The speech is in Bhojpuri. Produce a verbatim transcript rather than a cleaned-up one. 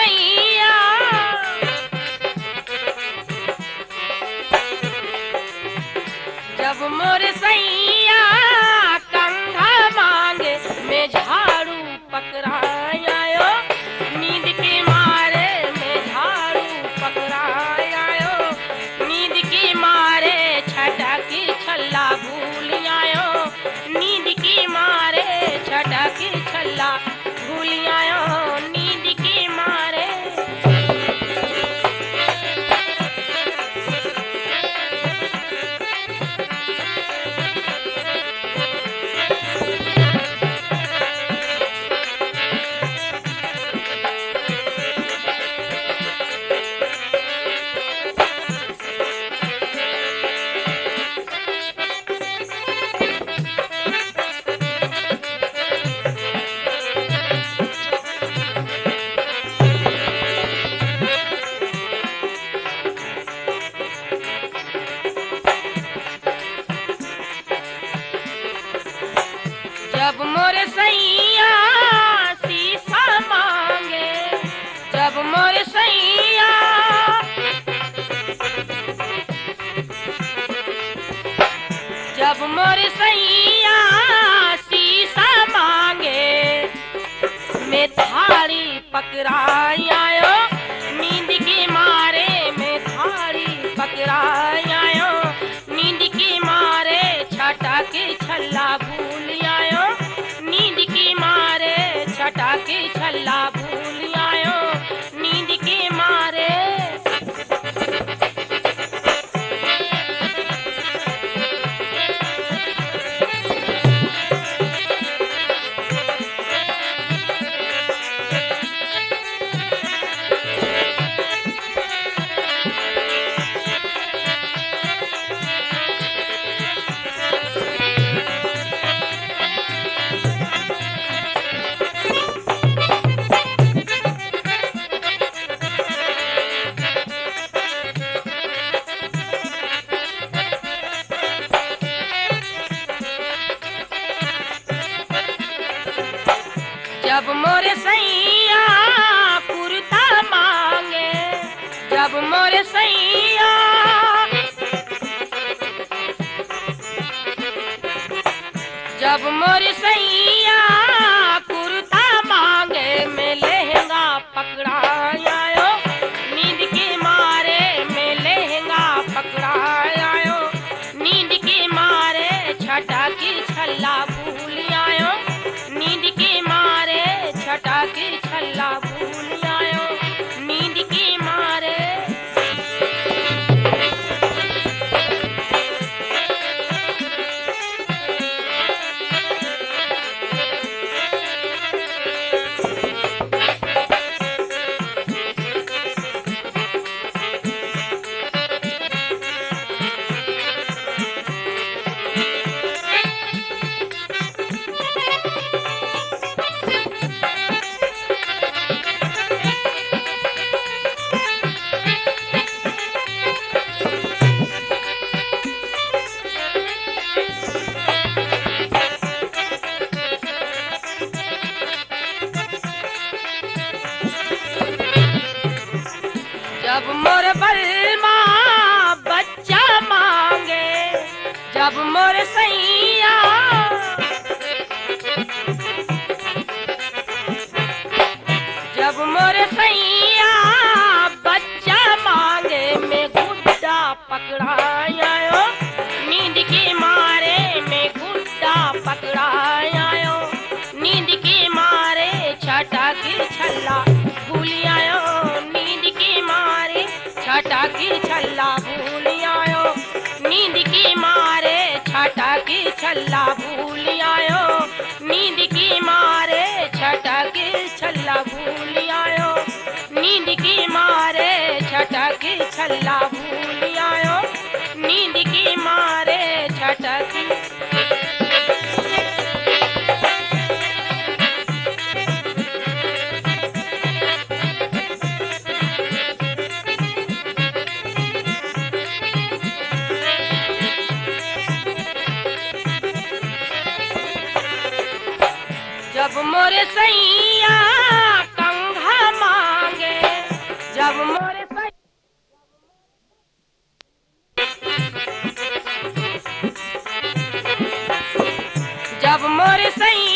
सैया जब मोर सैया कंघा मांगे मैं झाड़ू पकड़ायो नींद के मारे मैं झाड़ू पकड़ायो नींद के मारे छटक छल्ला भूल आयो नींद के मारे छटक छल्ला भूल आयो नींद के मारे जब मोर सैया शीशा मांगे जब मोर सैया जब मोर सैया शीशा मांगे मैं थारी पकड़ायो नींद के मारे मैं थारी पकड़ायो नींद के मारे छटक छल्ला भूल आयो नींद के मारे छटक छल्ला भूल आयो नींद के मारे जब मोर सैया कुर्ता मांगे जब मोर सैया जब मोर सैया कुर्ता मांगे मैं लहंगा पकड़ायो नींद के मारे मैं लहंगा पकड़ायो नींद के मारे छटक छल्ला भूल आयो नींद के मारे छटक छल्ला भूल आयो नींद के मारे जब मोर बलमा बच्चा मांगे जब मोर सैया जब मोर सैया बच्चा मांगे मैं गुड्डा पकड़ायो नींद के मारे मैं गुड्डा पकड़ायो नींद के मारे छटक छल्ला भूल आयो नींद के मारे छटक छल्ला भूल आयो नींद के मारे छटक छल्ला भूल आयो नींद के मारे छटक छल्ला भूल आयो नींद के मारे छटक छल्ला भूल आयो नींद के मारे छटक जब मोर सैया कंघा मांगे मोर सैया